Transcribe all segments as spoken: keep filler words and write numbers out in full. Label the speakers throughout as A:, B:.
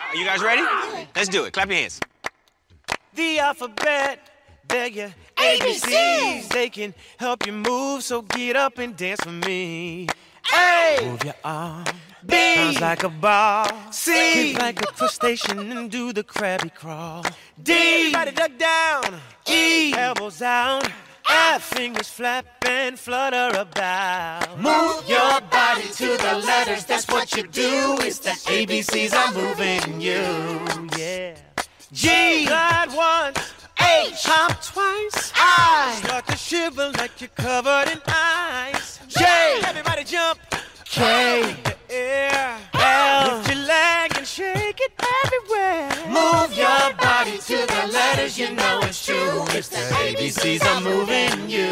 A: Are you guys ready? Let's do it. Clap your hands. The alphabet, they're your A B Cs. They can help you move, so get up and dance with me. A, move your arm. B, sounds like a ball. C, kick like a crustacean and do the crabby crawl. D, body duck down. E, elbows out. F, fingers flap and flutter about. Move your body to the letters, that's what you do. It's the A B Cs, I'm moving you. Yeah. G, glide once. H, hop twice. I, start to shiver like you're covered in ice. J, everybody jump. K, the air. L, lift your leg and shake it everywhere. Move your body to the letters, you know it's true. It's the A B Cs, I'm moving you.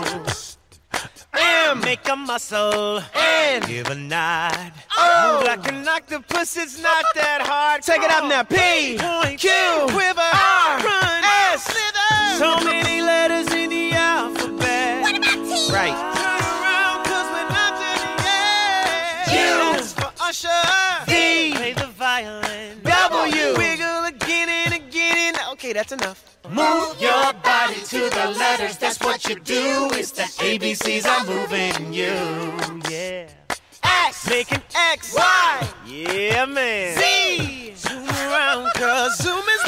A: M, make a muscle. N, give a nod. O, move like an octopus, it's not that hard. Take it up now. P, point. Q, quiver. R, run. S, slither. So many letters in the alphabet.
B: What about T?
A: Right. Turn around, cause we're not done yet. U, S for Usher. V, play the violin. W, wiggle again and again. Okay, that's enough. Move your body to the letters, that's what you do. It's the A B Cs, I'm moving you. Yeah. X, make an X. Y, yeah man. Z, zoom around, cause zoom is